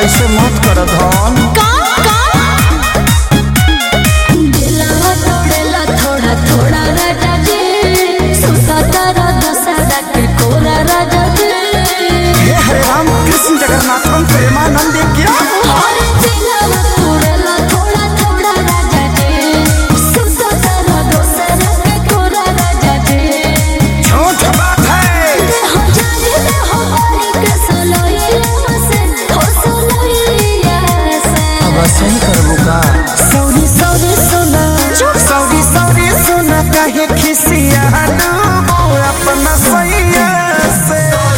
ऐसे मत कर धन। दिलवा तोड़ेला थोड़ा थोड़ा राजा जी, सुता तारा दशहरा के कोरा राजा जी। हे हरे राम कृष्ण जगन्नाथ प्रेमानंद क्या अरे दिलवा तोड़ेला थोड़ा थोड़ा राजा जी, सुता तारा दशहरा के कोरा राजा जी। झूठ बात है। देहो जाने देहो बारी के सोलोइया से, हो सोलोइया से। अब सही करबू का? सौरी सौरी सोना, सौरी सौरी सोना काहे खिसिया डूबो अपना सैया से।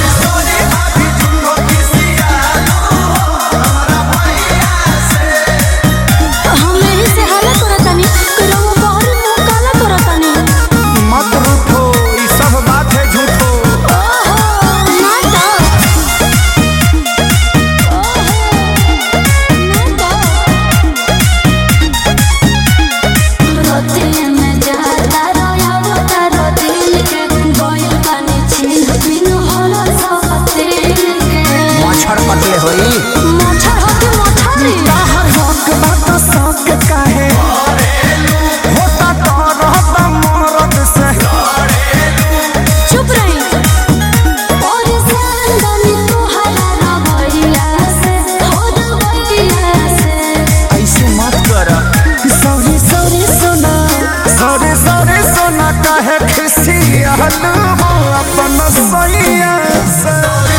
मत रूठो, ई सब बात है झूठो। मच्छर पतले होई बाहर हक बात शौक काहे होता तो रहता मरद से। चुप रही और संगनी तोहरा रवैया से, हो रवैया से। ऐसे मत कर। सौरी सौरी सोना, सौरी सौरी सोना काहे खिसिया डूबो अपना सैया से।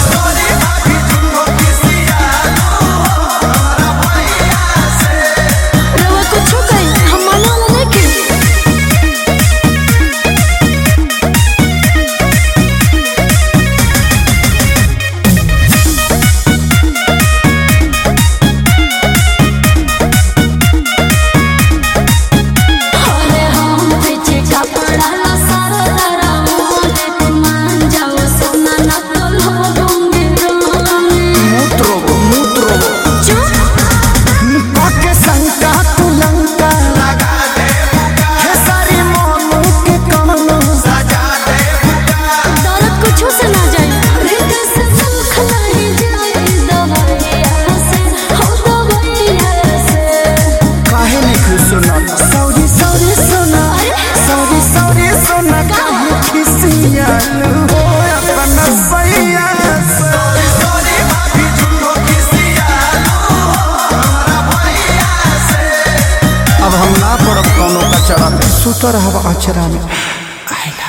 रवा कुछ कहीं हम मानो वाला लेके। अरे हम पीछे कपड़ा ला सारा तारा मोने, मान जाओ सोना ना तो लोगोंगे रोने। मूत्रो चुप काके शंका तू लंका लगा दे हे सारी मोनू के कमनो सजा दे। दौलत कुछ से ना जाए, हृदय से सुख नहीं जाए दवैया से, हो दवैया से। काहे नहीं खुश सुना? सौरी सौरी सोना, सौरी सौरी सोना काहे खिसिया हो अपना सैया से। अब हम ना पड़ब कोनो कचरा में, सुतर हवा अचरा में।